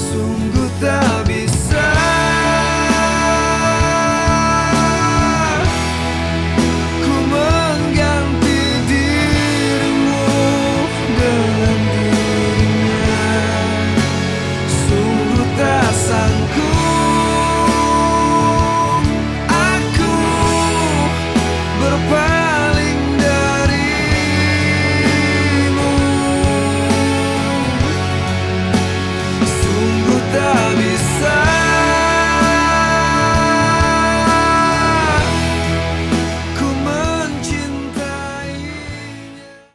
Sungguh tak bisa ku mengganti dirimu dengan dirinya. Sungguh tak sanggup aku berpaling darimu. Sungguh tak bisa